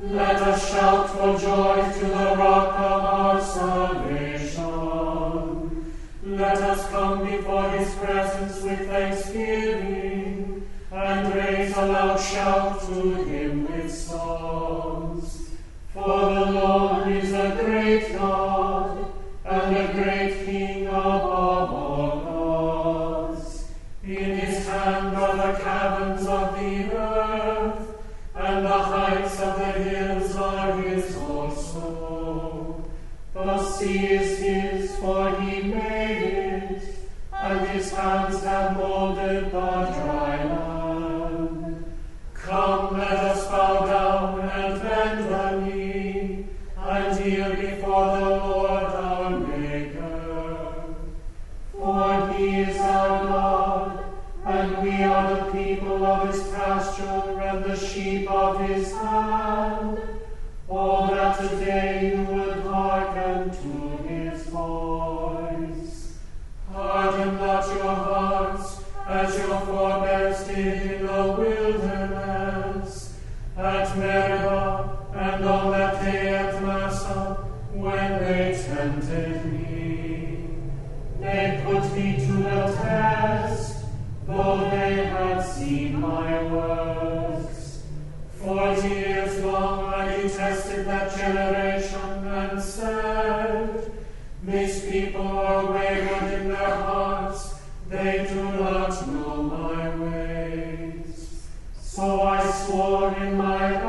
Let us shout for joy to the rock of our salvation. Let us come before his presence with thanksgiving, and raise a loud shout to him with songs. For the Lord is a great God, and a great King above all gods. In his hand are the caverns of the earth, and the heights of the hills are his also. The sea is his, for he made it, and his hands have molded the dry land. Come, let us bow down and bend the knee, and kneel before the Lord our Maker. For he is our God, and we are the people of his pasture and the sheep of his hand. Oh, that today you would hearken to his voice. Harden not your hearts, as your forebears did in the wilderness, at Meribah and on that day at Massah, when they tempted me. They put me to the test, though they had seen my works. 40 years long I detested that generation, and said, These people are wayward in their hearts, they do not know my ways. So I swore in my